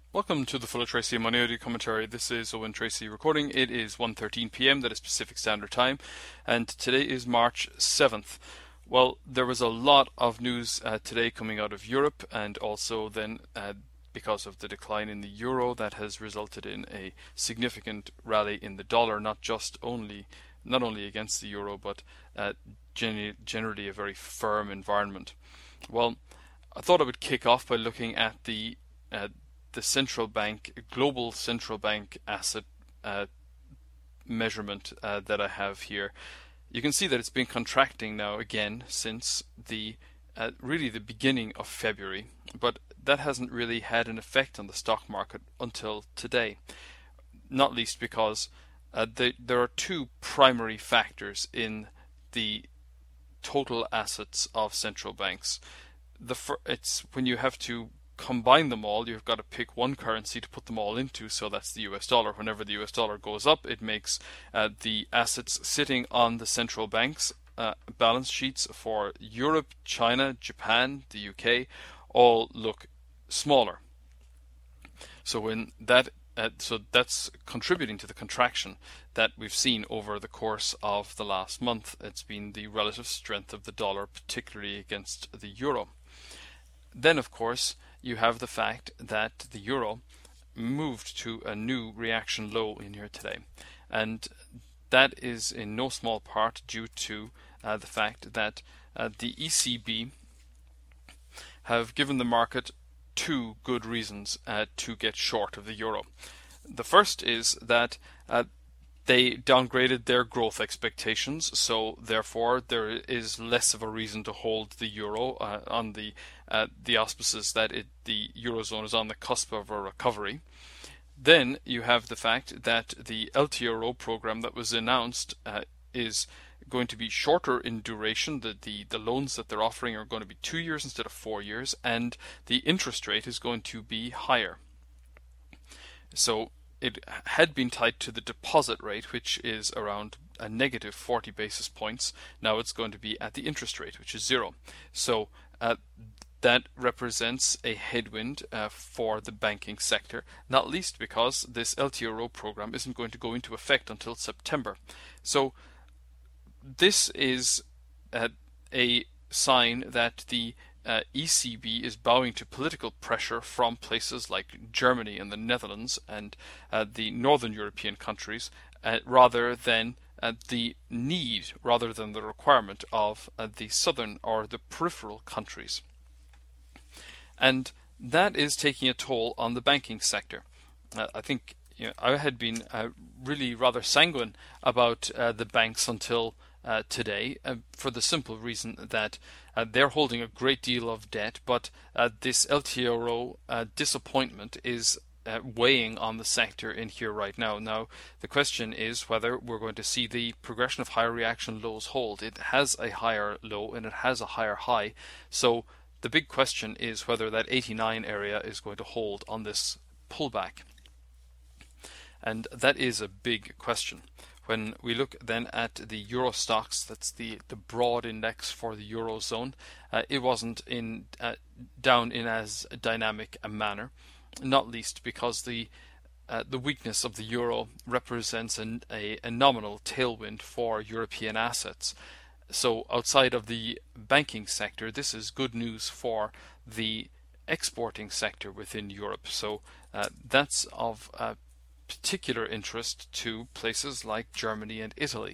Welcome to the Full of Tracy Money Audio Commentary. This is Owen Tracy recording. It is 1:13 p.m. that is Pacific Standard Time, and today is March 7th. Well, there was a lot of news today coming out of Europe, and also then because of the decline in the euro, that has resulted in a significant rally in the dollar, not only against the euro, but generally a very firm environment. Well, I thought I would kick off by looking at the global central bank asset measurement that I have here. You can see that it's been contracting now again since really the beginning of February, but that hasn't really had an effect on the stock market until today, not least because there are two primary factors in the total assets of central banks. It's when you have to combine them all, you've got to pick one currency to put them all into, so that's the US dollar. Whenever the US dollar goes up, it makes the assets sitting on the central banks balance sheets for Europe, China, Japan, the UK all look smaller. So that's contributing to the contraction that we've seen over the course of the last month. It's been the relative strength of the dollar, particularly against the euro. Then, of course, you have the fact that the euro moved to a new reaction low in here today. And that is in no small part due to the fact that the ECB have given the market two good reasons to get short of the euro. The first is that they downgraded their growth expectations, so therefore there is less of a reason to hold the euro on the auspices that the eurozone is on the cusp of a recovery. Then you have the fact that the LTRO program that was announced is going to be shorter in duration. The loans that they're offering are going to be 2 years instead of 4 years, and the interest rate is going to be higher. So it had been tied to the deposit rate, which is around a negative 40 basis points. Now it's going to be at the interest rate, which is 0. So that represents a headwind for the banking sector, not least because this LTRO program isn't going to go into effect until September. So this is a sign that the ECB is bowing to political pressure from places like Germany and the Netherlands and the northern European countries, rather than the requirement of the southern or the peripheral countries. And that is taking a toll on the banking sector. I think I had been really rather sanguine about the banks until today, for the simple reason that they're holding a great deal of debt, but this LTRO disappointment is weighing on the sector in here right now. Now, the question is whether we're going to see the progression of higher reaction lows hold. It has a higher low and it has a higher high, so the big question is whether that 89 area is going to hold on this pullback. And that is a big question. When we look then at the Euro stocks, that's the broad index for the Eurozone, it wasn't down in as dynamic a manner, not least because the weakness of the euro represents a nominal tailwind for European assets. So outside of the banking sector, this is good news for the exporting sector within Europe. So that's of particular interest to places like Germany and Italy.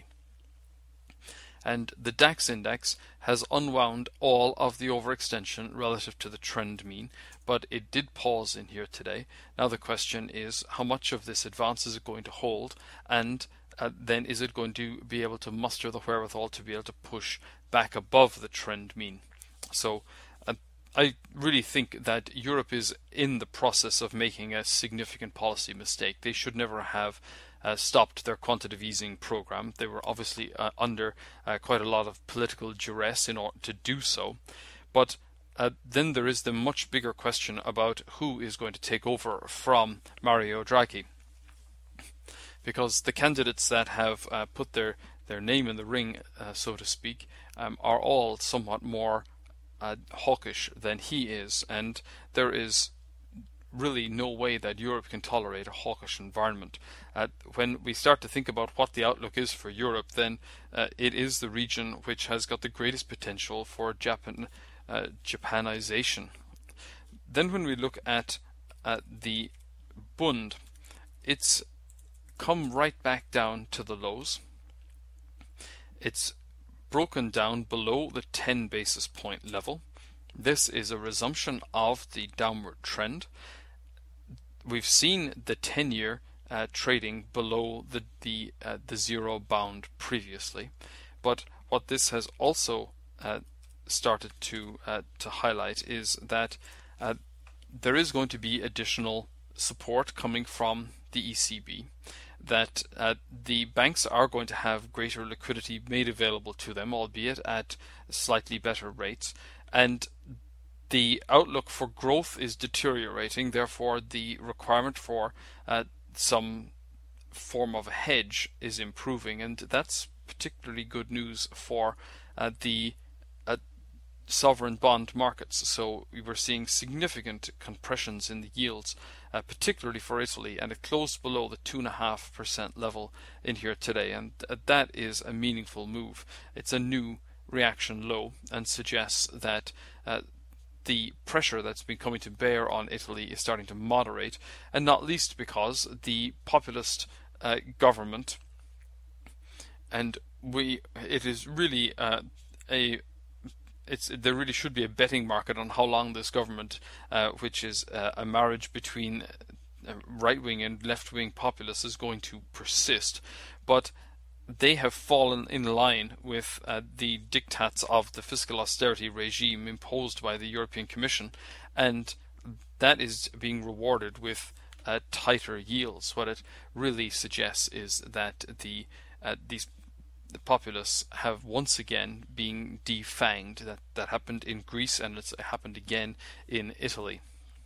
And the DAX index has unwound all of the overextension relative to the trend mean, but it did pause in here today. Now the question is, how much of this advance is it going to hold, and then is it going to be able to muster the wherewithal to be able to push back above the trend mean? So I really think that Europe is in the process of making a significant policy mistake. They should never have stopped their quantitative easing program. They were obviously under quite a lot of political duress in order to do so. But then there is the much bigger question about who is going to take over from Mario Draghi. Because the candidates that have put their name in the ring, so to speak, are all somewhat more hawkish than he is, and there is really no way that Europe can tolerate a hawkish environment. When we start to think about what the outlook is for Europe, then it is the region which has got the greatest potential for Japanization. Then when we look at the Bund, it's come right back down to the lows. It's broken down below the 10 basis point level. This is a resumption of the downward trend. We've seen the 10-year trading below the zero bound previously, but what this has also started to highlight is that there is going to be additional support coming from the ECB, that the banks are going to have greater liquidity made available to them, albeit at slightly better rates, and the outlook for growth is deteriorating. Therefore, the requirement for some form of a hedge is improving, and that's particularly good news for the sovereign bond markets. So we were seeing significant compressions in the yields, particularly for Italy, and it closed below the 2.5% level in here today, and that is a meaningful move. It's a new reaction low and suggests that the pressure that's been coming to bear on Italy is starting to moderate, and not least because the populist government, and it is really there really should be a betting market on how long this government, which is a marriage between right-wing and left-wing populists, is going to persist. But they have fallen in line with the diktats of the fiscal austerity regime imposed by the European Commission, and that is being rewarded with tighter yields. What it really suggests is that the populists have once again been defanged. That happened in Greece, and it's happened again in Italy.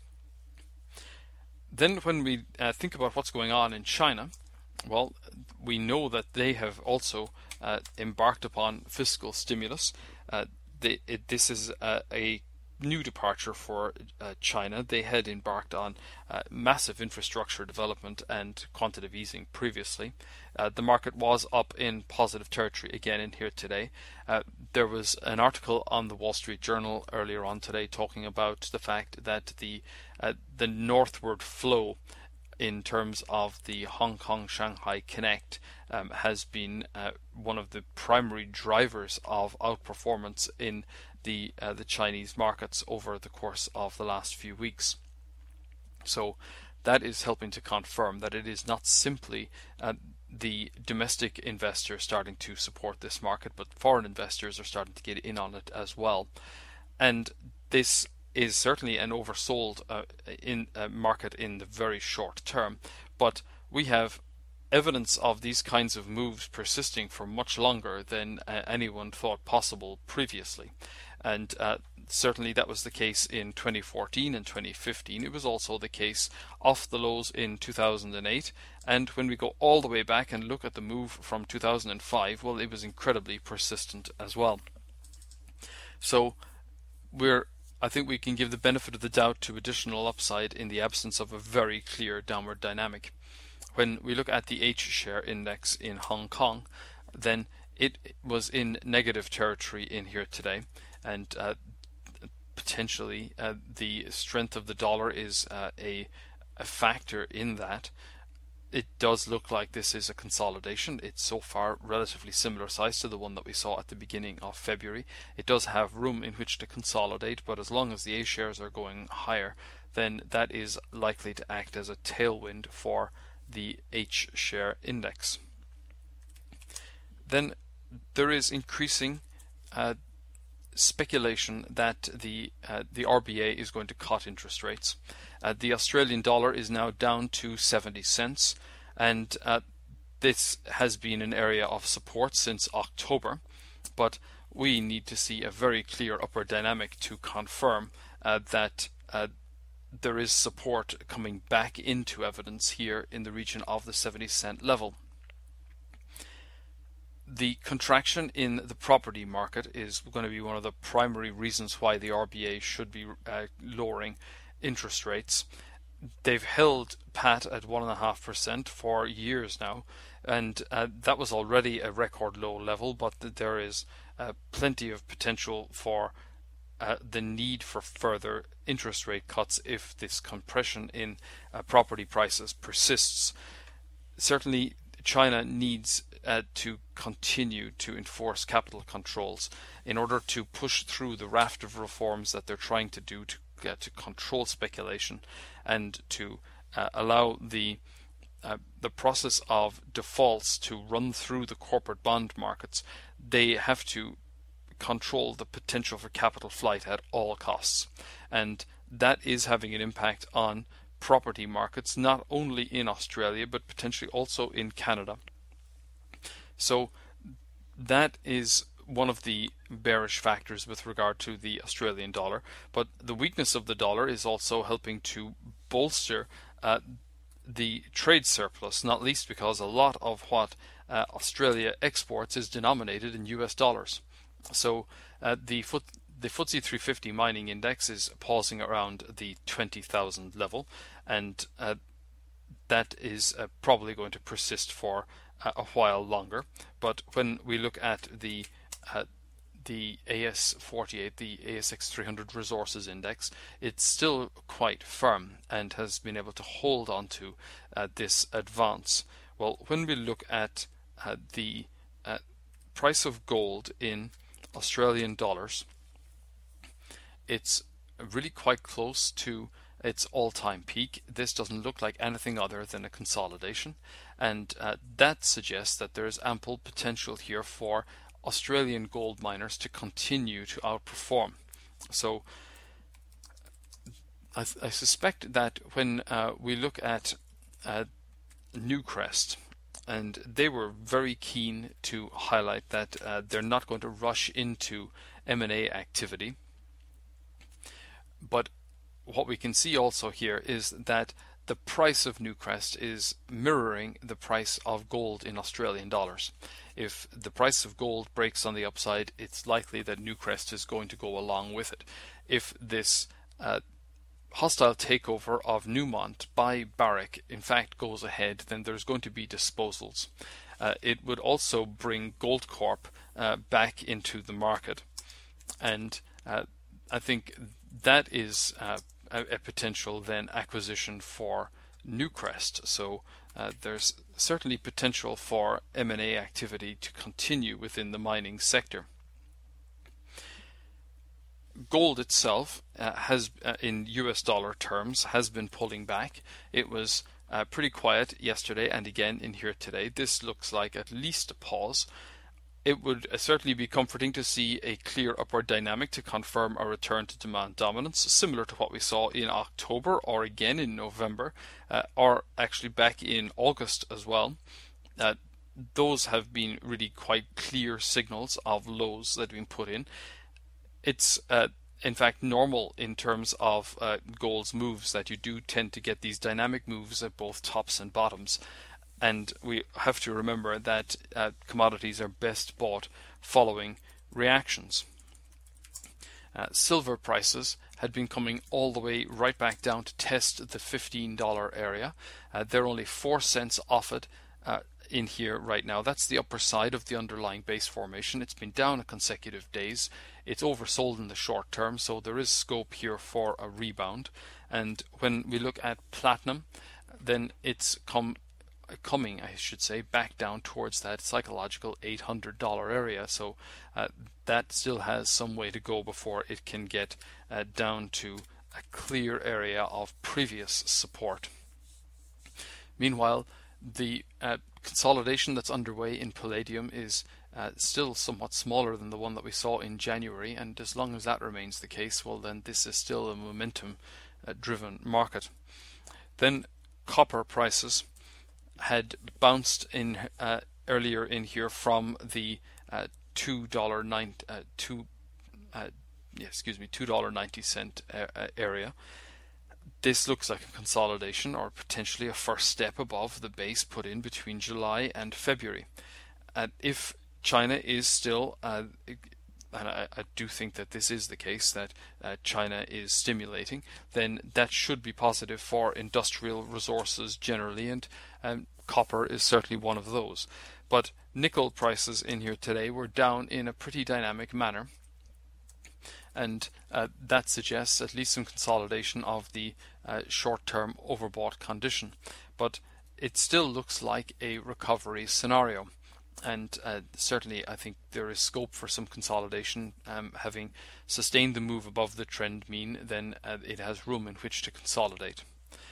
Then when we think about what's going on in China, well, we know that they have also embarked upon fiscal stimulus. This is a new departure for China. They had embarked on massive infrastructure development and quantitative easing previously. The market was up in positive territory again in here today. There was an article on the Wall Street Journal earlier on today talking about the fact that the northward flow in terms of the Hong Kong-Shanghai Connect has been one of the primary drivers of outperformance in the Chinese markets over the course of the last few weeks. So that is helping to confirm that it is not simply the domestic investors starting to support this market, but foreign investors are starting to get in on it as well. And this is certainly an oversold market in the very short term, but we have evidence of these kinds of moves persisting for much longer than anyone thought possible previously. And certainly that was the case in 2014 and 2015. It was also the case off the lows in 2008. And when we go all the way back and look at the move from 2005, well, it was incredibly persistent as well. So I think we can give the benefit of the doubt to additional upside in the absence of a very clear downward dynamic. When we look at the H-share index in Hong Kong, then it was in negative territory in here today, and potentially the strength of the dollar is a factor in that. It does look like this is a consolidation. It's so far relatively similar size to the one that we saw at the beginning of February. It does have room in which to consolidate, but as long as the A shares are going higher, then that is likely to act as a tailwind for the H share index. Then there is increasing speculation that the RBA is going to cut interest rates. The Australian dollar is now down to 70 cents, and this has been an area of support since October, but we need to see a very clear upward dynamic to confirm that there is support coming back into evidence here in the region of the 70 cent level. The contraction in the property market is going to be one of the primary reasons why the RBA should be lowering interest rates. they've held pat at 1.5% for years now, and that was already a record low level, but there is plenty of potential for the need for further interest rate cuts if this compression in property prices persists. Certainly, China needs to continue to enforce capital controls in order to push through the raft of reforms that they're trying to do to control speculation and to allow the process of defaults to run through the corporate bond markets. They have to control the potential for capital flight at all costs, and that is having an impact on property markets, not only in Australia but potentially also in Canada. So that is one of the bearish factors with regard to the Australian dollar, but the weakness of the dollar is also helping to bolster the trade surplus, not least because a lot of what Australia exports is denominated in US dollars. So the FTSE 350 mining index is pausing around the 20,000 level, and that is probably going to persist for a while longer. But when we look at the AS48, the ASX 300 Resources Index, it's still quite firm and has been able to hold on to this advance. Well, when we look at the price of gold in Australian dollars, it's really quite close to its all-time peak. This doesn't look like anything other than a consolidation, and that suggests that there is ample potential here for Australian gold miners to continue to outperform. So I suspect that when we look at Newcrest, and they were very keen to highlight that they're not going to rush into M&A activity, but what we can see also here is that the price of Newcrest is mirroring the price of gold in Australian dollars. If the price of gold breaks on the upside, it's likely that Newcrest is going to go along with it. If this hostile takeover of Newmont by Barrick in fact goes ahead, then there's going to be disposals. It would also bring Goldcorp back into the market, and I think that is a potential then acquisition for Newcrest. So there's certainly potential for M&A activity to continue within the mining sector. Gold itself has, in US dollar terms, has been pulling back. It was pretty quiet yesterday and again in here today. This looks like at least a pause. It would certainly be comforting to see a clear upward dynamic to confirm a return to demand dominance, similar to what we saw in October or again in November, or actually back in August as well. Those have been really quite clear signals of lows that have been put in. It's in fact normal in terms of gold's moves that you do tend to get these dynamic moves at both tops and bottoms. And we have to remember that commodities are best bought following reactions. Silver prices had been coming all the way right back down to test the $15 area. They're only 4 cents off it in here right now. That's the upper side of the underlying base formation. It's been down a consecutive days. It's oversold in the short term, so there is scope here for a rebound. And when we look at platinum, then it's coming, I should say, back down towards that psychological $800 area. So that still has some way to go before it can get down to a clear area of previous support. Meanwhile, the consolidation that's underway in palladium is still somewhat smaller than the one that we saw in January, and as long as that remains the case, well, then this is still a momentum driven market. Then copper prices had bounced in earlier in here from the $2.90 area. This looks like a consolidation or potentially a first step above the base put in between July and February. If China is still and I do think that this is the case, that China is stimulating, then that should be positive for industrial resources generally, and copper is certainly one of those. But nickel prices in here today were down in a pretty dynamic manner, and that suggests at least some consolidation of the short-term overbought condition. But it still looks like a recovery scenario. And certainly I think there is scope for some consolidation. Having sustained the move above the trend mean, then it has room in which to consolidate.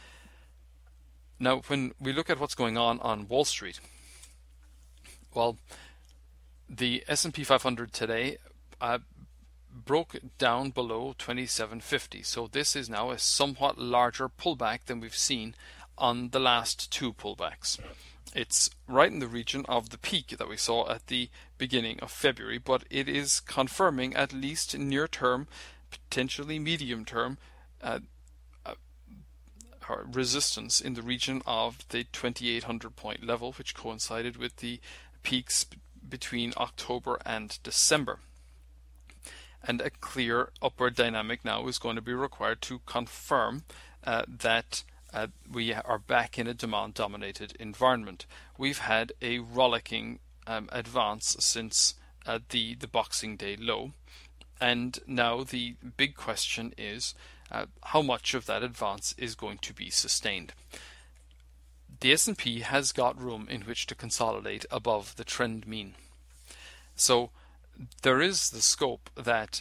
Now, when we look at what's going on Wall Street, well, the S&P 500 today broke down below 2750. So this is now a somewhat larger pullback than we've seen on the last two pullbacks. It's right in the region of the peak that we saw at the beginning of February, but it is confirming at least near term, potentially medium term, resistance in the region of the 2800 point level, which coincided with the peaks between October and December. And a clear upward dynamic now is going to be required to confirm that we are back in a demand-dominated environment. We've had a rollicking advance since the Boxing Day low, and now the big question is how much of that advance is going to be sustained. The S&P has got room in which to consolidate above the trend mean. So there is the scope that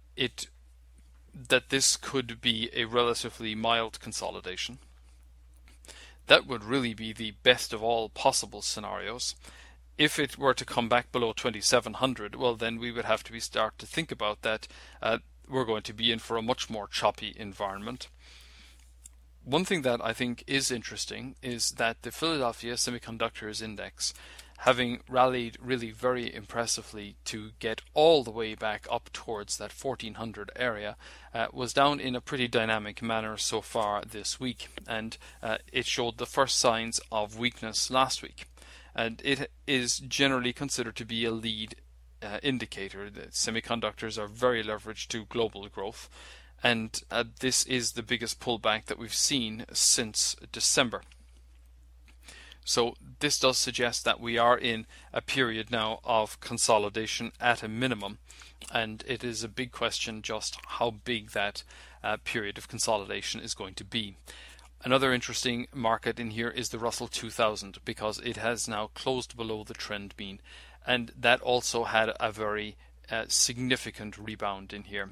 this could be a relatively mild consolidation. That would really be the best of all possible scenarios. If it were to come back below 2700, well, then we would have to start to think about that. We're going to be in for a much more choppy environment. One thing that I think is interesting is that the Philadelphia Semiconductors Index, having rallied really very impressively to get all the way back up towards that 1400 area, was down in a pretty dynamic manner so far this week, and it showed the first signs of weakness last week. And it is generally considered to be a lead indicator that semiconductors are very leveraged to global growth, and this is the biggest pullback that we've seen since December. So this does suggest that we are in a period now of consolidation at a minimum, and it is a big question just how big that period of consolidation is going to be. Another interesting market in here is the Russell 2000, because it has now closed below the trend mean, and that also had a very significant rebound in here.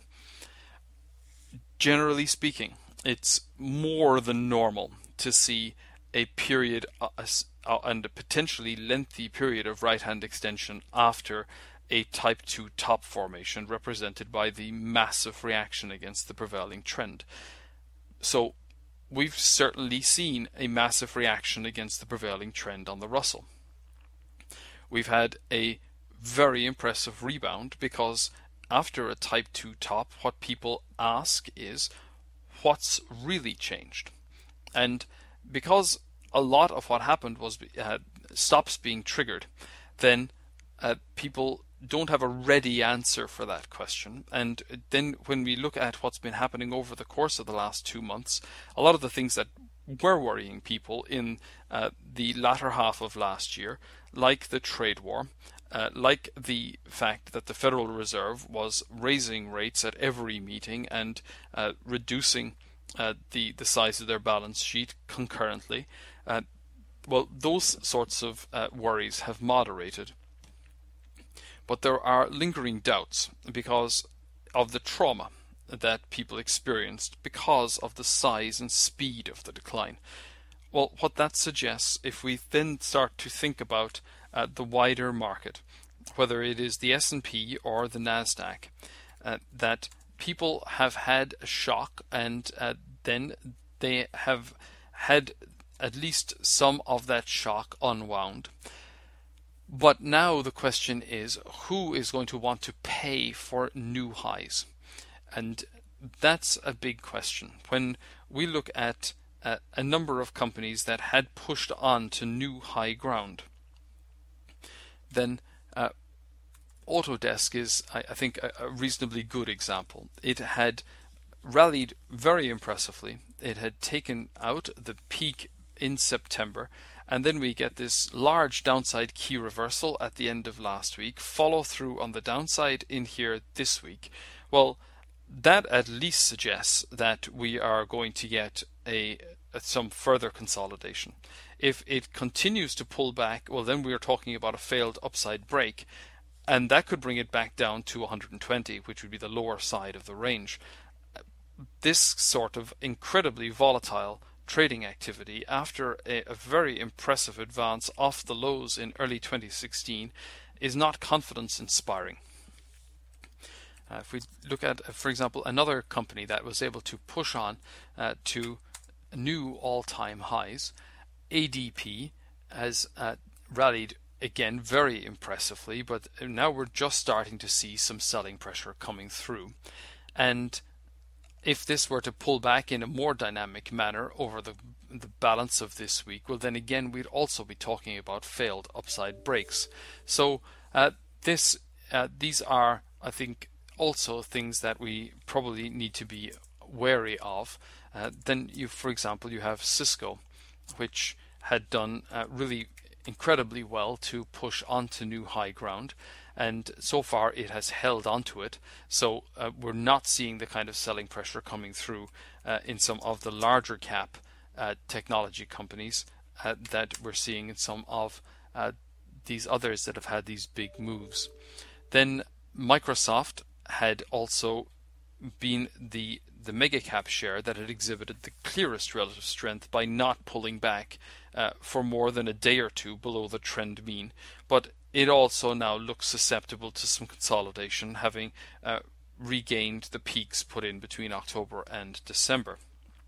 Generally speaking, it's more than normal to see a period and a potentially lengthy period of right-hand extension after a type 2 top formation represented by the massive reaction against the prevailing trend. So we've certainly seen a massive reaction against the prevailing trend on the Russell. We've had a very impressive rebound because after a type 2 top, what people ask is, what's really changed? And because a lot of what happened was stops being triggered, then people don't have a ready answer for that question. And then when we look at what's been happening over the course of the last 2 months, a lot of the things that were worrying people in the latter half of last year, like the trade war, like the fact that the Federal Reserve was raising rates at every meeting and reducing the size of their balance sheet concurrently, well, those sorts of worries have moderated. But there are lingering doubts because of the trauma that people experienced because of the size and speed of the decline. Well, what that suggests, if we then start to think about the wider market, whether it is the S&P or the Nasdaq, that people have had a shock, and then they have had at least some of that shock unwound. But now the question is, who is going to want to pay for new highs? And that's a big question. When we look at a number of companies that had pushed on to new high ground, then Autodesk is, I think, a reasonably good example. It had rallied very impressively. It had taken out the peak in September, and then we get this large downside key reversal at the end of last week, follow through on the downside in here this week. Well, that at least suggests that we are going to get some further consolidation. If it continues to pull back, well, then we are talking about a failed upside break, and that could bring it back down to 120, which would be the lower side of the range. This sort of incredibly volatile trading activity after a very impressive advance off the lows in early 2016 is not confidence inspiring. If we look at, for example, another company that was able to push on to new all-time highs, ADP has rallied again very impressively, but now we're just starting to see some selling pressure coming through. And if this were to pull back in a more dynamic manner over the balance of this week, well, then again, we'd also be talking about failed upside breaks. So these are, I think, also things that we probably need to be wary of. Then for example, you have Cisco, which had done really incredibly well to push onto new high ground, and so far it has held onto it. So we're not seeing the kind of selling pressure coming through in some of the larger cap technology companies that we're seeing in some of these others that have had these big moves. Then Microsoft had also been the mega cap share that had exhibited the clearest relative strength by not pulling back for more than a day or two below the trend mean, but it also now looks susceptible to some consolidation, having regained the peaks put in between October and December.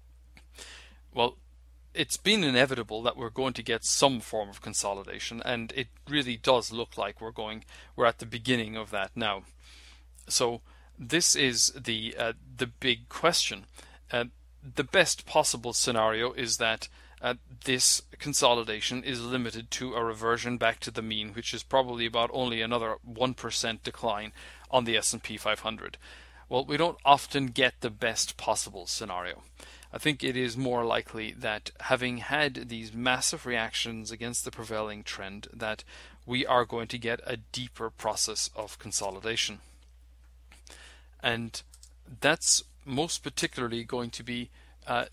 Well, it's been inevitable that we're going to get some form of consolidation, and it really does look like we're at the beginning of that now. So this is the big question. The best possible scenario is that this consolidation is limited to a reversion back to the mean, which is probably about only another 1% decline on the S&P 500. Well, we don't often get the best possible scenario. I think it is more likely that, having had these massive reactions against the prevailing trend, that we are going to get a deeper process of consolidation. And that's most particularly going to be, I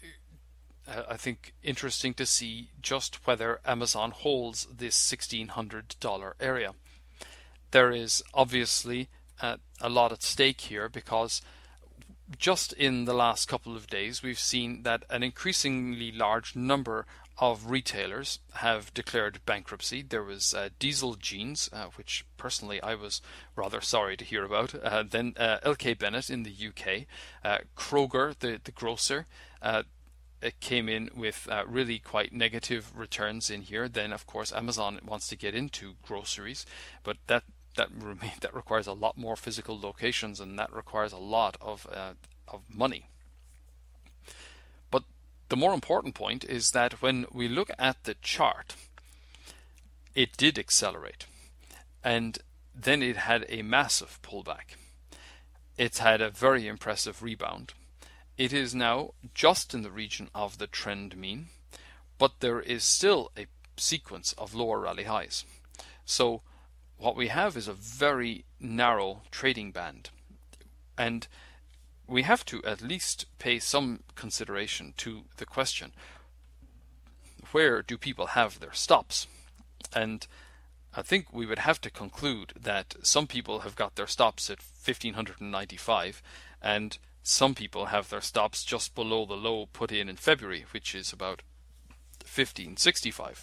think, interesting to see just whether Amazon holds this $1,600 area. There is obviously a lot at stake here, because just in the last couple of days we've seen that an increasingly large number of retailers have declared bankruptcy. There was Diesel Jeans, which personally I was rather sorry to hear about. Then LK Bennett in the UK, Kroger, the grocer, it came in with really quite negative returns in here. Then of course Amazon wants to get into groceries, but that requires a lot more physical locations, and that requires a lot of money. But the more important point is that when we look at the chart, it did accelerate, and then it had a massive pullback. It's had a very impressive rebound. It is now just in the region of the trend mean, but there is still a sequence of lower rally highs. So what we have is a very narrow trading band, and we have to at least pay some consideration to the question, where do people have their stops? And I think we would have to conclude that some people have got their stops at 1,595, and some people have their stops just below the low put in February, which is about 1,565.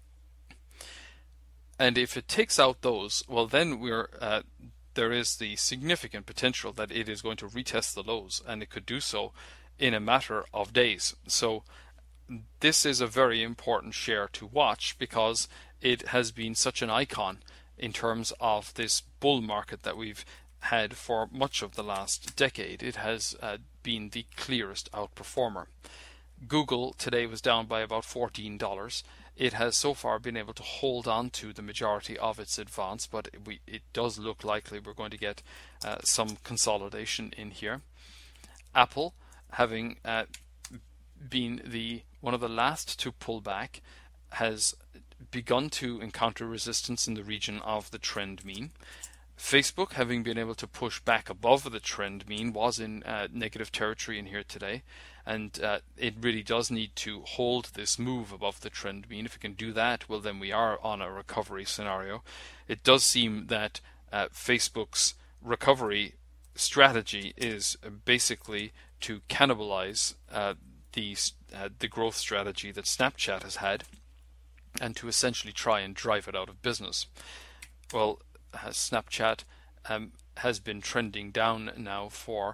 And if it takes out those, well, then there is the significant potential that it is going to retest the lows, and it could do so in a matter of days. So this is a very important share to watch, because it has been such an icon in terms of this bull market that we've had for much of the last decade. It has been the clearest outperformer. Google today was down by about $14. it has so far been able to hold on to the majority of its advance, but it does look likely we're going to get some consolidation in here. Apple, having been one of the last to pull back, has begun to encounter resistance in the region of the trend mean. Facebook, having been able to push back above the trend mean, was in negative territory in here today, and it really does need to hold this move above the trend mean. If it can do that, well, then we are on a recovery scenario. It does seem that Facebook's recovery strategy is basically to cannibalize the growth strategy that Snapchat has had, and to essentially try and drive it out of business. Well, Snapchat has been trending down now for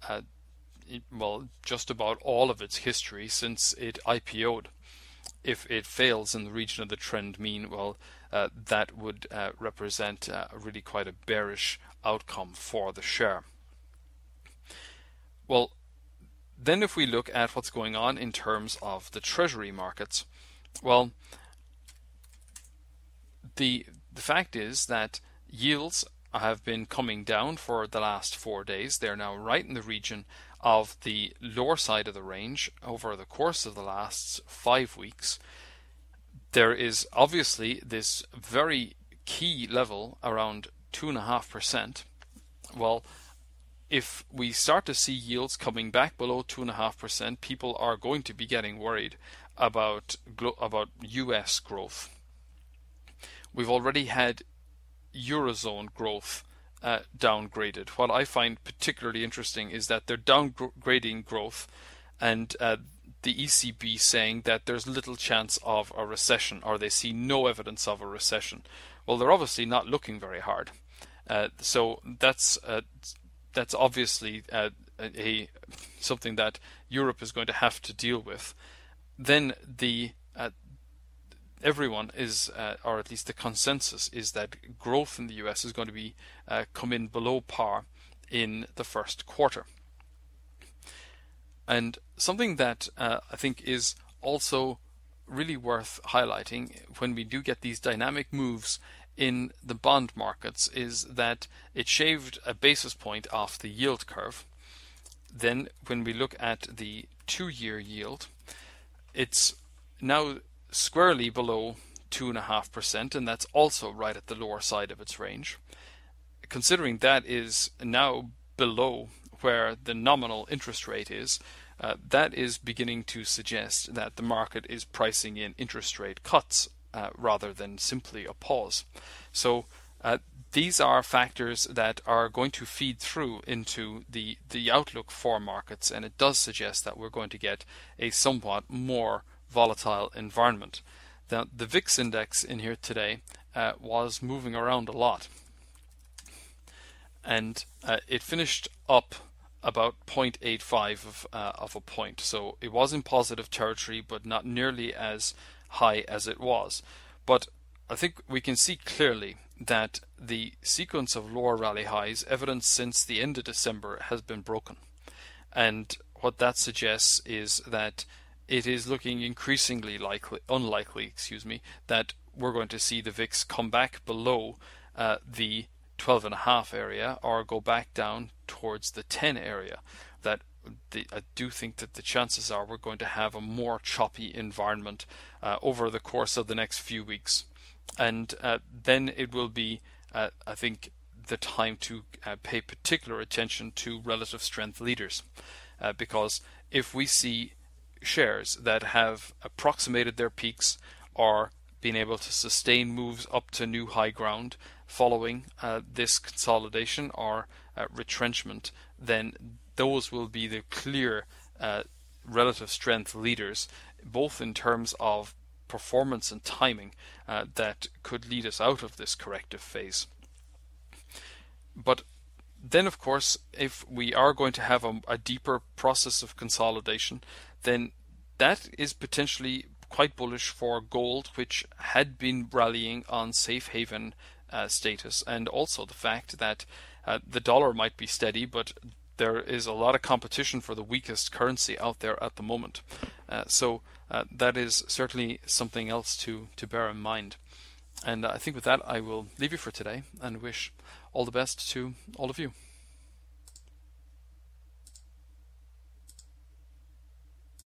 just about all of its history since it IPO'd. If it fails in the region of the trend mean, well, that would represent really quite a bearish outcome for the share. Well, then if we look at what's going on in terms of the treasury markets, well, the fact is that yields have been coming down for the last 4 days. They're now right in the region of the lower side of the range over the course of the last 5 weeks. There is obviously this very key level around 2.5%. Well, if we start to see yields coming back below 2.5%, people are going to be getting worried about US growth. We've already had Eurozone growth downgraded. What I find particularly interesting is that they're downgrading growth, and the ECB saying that there's little chance of a recession, or they see no evidence of a recession. Well, they're obviously not looking very hard. So that's obviously something that Europe is going to have to deal with. Then everyone is, or at least the consensus is, that growth in the US is going to be come in below par in the first quarter. And something that I think is also really worth highlighting when we do get these dynamic moves in the bond markets is that it shaved a basis point off the yield curve. Then when we look at the 2-year yield, it's now squarely below 2.5%, and that's also right at the lower side of its range. Considering that is now below where the nominal interest rate is, that is beginning to suggest that the market is pricing in interest rate cuts rather than simply a pause. So these are factors that are going to feed through into the outlook for markets, and it does suggest that we're going to get a somewhat more volatile environment. The VIX index in here today was moving around a lot, and it finished up about 0.85 of a point. So it was in positive territory, but not nearly as high as it was. But I think we can see clearly that the sequence of lower rally highs evidenced since the end of December has been broken. And what that suggests is that it is looking increasingly unlikely that we're going to see the VIX come back below the 12.5 area or go back down towards the 10 area. I do think that the chances are we're going to have a more choppy environment over the course of the next few weeks. And then it will be, I think, the time to pay particular attention to relative strength leaders. Because if we see shares that have approximated their peaks or been able to sustain moves up to new high ground following this consolidation or retrenchment, then those will be the clear relative strength leaders, both in terms of performance and timing, that could lead us out of this corrective phase. But then, of course, if we are going to have a deeper process of consolidation, then that is potentially quite bullish for gold, which had been rallying on safe haven status, and also the fact that the dollar might be steady, but there is a lot of competition for the weakest currency out there at the moment. So that is certainly something else to bear in mind. And I think with that, I will leave you for today and wish all the best to all of you.